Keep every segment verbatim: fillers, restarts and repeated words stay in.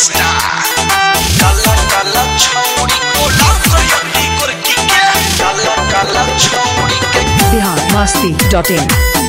superstar काला काला छौड़ी कोला सयटी करकी के काला काला छौड़ी के बिहार मस्ती डॉट इन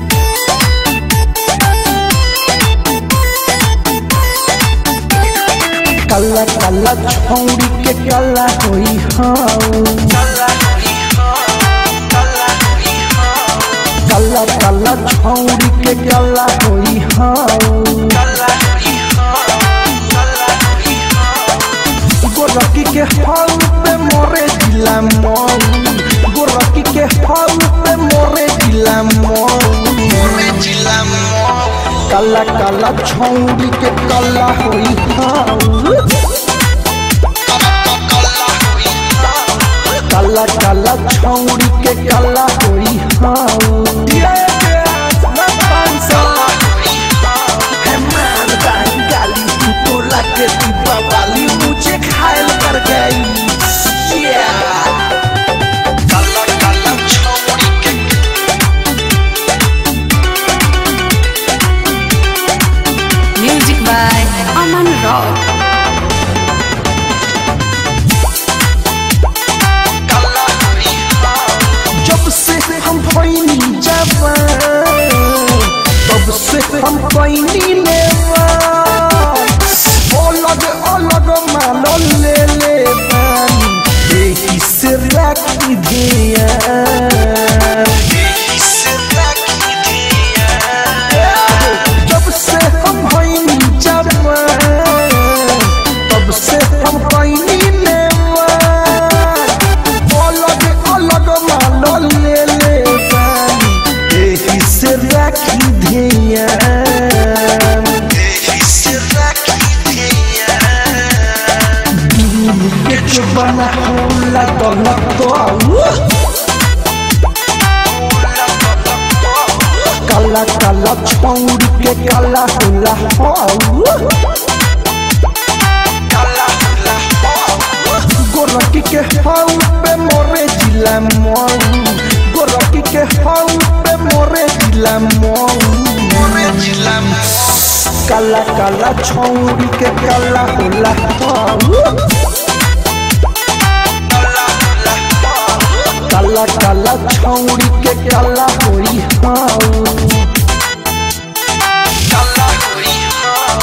काला काला छौड़ी के काला होई हाउ काला होई हां काला होई हां काला काला छौड़ी के काला होई हाउ काला होई हां काला होई हां गोरकी के हाउ पे मोरे जिला मऊ गोरकी के हाउ पे मोरे जिला मऊ मोरे जिला मो काला काला छौड़ी के काला होई हाउ काला होई हां काला काला छौड़ी के काला होई हाउ ये ना पांसा होई हां है मान दाई गाली तू तो लगे तू बवाली मुझे घायल कर गई काला काला छौड़ी के म्यूजिक बाय अमन रॉक काला होई हां जब से हम भइनी जवान तब से हम भइनी नेवान अलग अलग मानो ले ले बानी एही से रखी दिया इससे रखी दिया जब से हम भइनी जवान तब से हम भइनी नेवान अलग अलग मानो ले ले बानी एही से रखी दिया इससे रखी दिया के चुबना होला तलक तो काला काला छौड़ी के काला होला हाउ काला होला गोरकी के हाउ पे मोरे जिला मऊ गोरकी के हाउ पे मोरे जिला मऊ मोरे जिला मो काला काला छौड़ी के काला होला हाउ काला होला काला काला छौड़ी के काला होई हाउ काला होई हां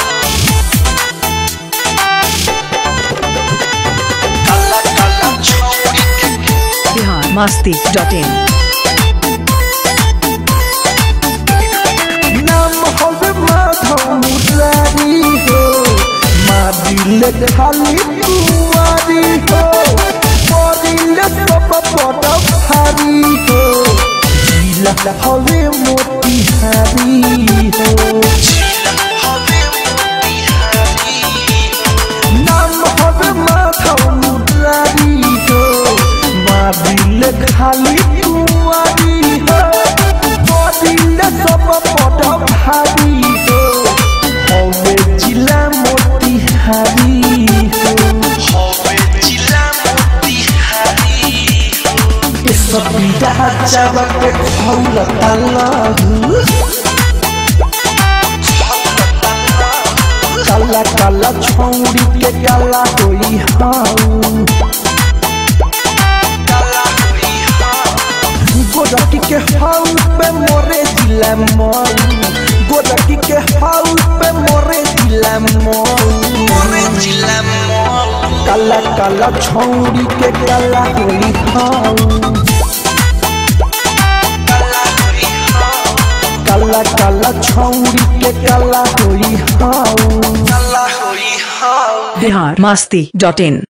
काला काला छौड़ी के बिहार मस्ती डॉट इन नाम होवे माधव मुरारी हो मादिल खाली कुआरी हो परिल सब पट भारी हो जिला होवे मोतिहारी हो जिला हवे मोतिहारी नाम होवे माधव मुरारी हो मादिल खाली कुआरी हो परिल सब पट भारी हो होवे जिला मोतिहारी हो हवे जिला मोतिहारी सबीरा जब के खौल तलहु काला काला छौड़ी के काला होई हाउ काला होई हां गोरकी के हाउ पे मोरे जिला मऊ गोरकी के हाउ पे मोरे जिला मऊ मोरे जिला मो काला काला छौड़ी के काला होई हाउ काला होई हां काला काला छौड़ी के काला होई हाउ काला होई हां बिहार मस्ती डॉट इन